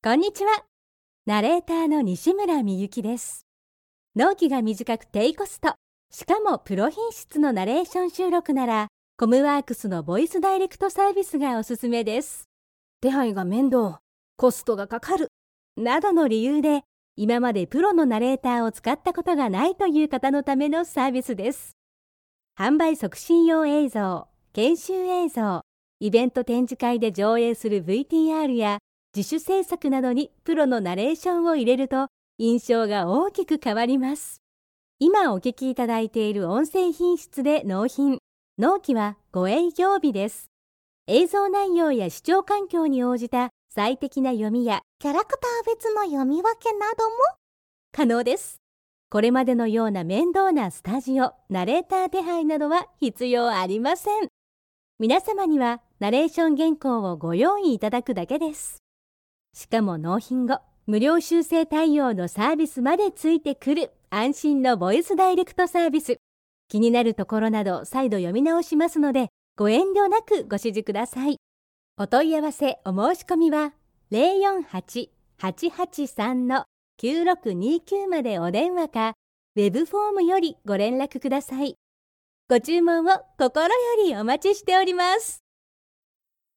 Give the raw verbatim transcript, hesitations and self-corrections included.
こんにちは。ナレーターの西村みゆきです。納期が短く低コスト、しかもプロ品質のナレーション収録なら、コムワークスのボイスダイレクトサービスがおすすめです。手配が面倒、コストがかかる、などの理由で、今までプロのナレーターを使ったことがないという方のためのサービスです。販売促進用映像、研修映像、イベント展示会で上映する ブイティーアール や自主制作などにプロのナレーションを入れると印象が大きく変わります。今お聞きいただいている音声品質で納品、納期はご営業日です。映像内容や視聴環境に応じた最適な読みやキャラクター別の読み分けなども可能です。これまでのような面倒なスタジオ、ナレーター手配などは必要ありません。皆様にはナレーション原稿をご用意いただくだけです。しかも納品後、無料修正対応のサービスまでついてくる安心のボイスダイレクトサービス。気になるところなど再度読み直しますので、ご遠慮なくご指示ください。お問い合わせお申し込みは ゼロよんはち はちはちさん きゅうろくにきゅう までお電話か、ウェブフォームよりご連絡ください。ご注文を心よりお待ちしております。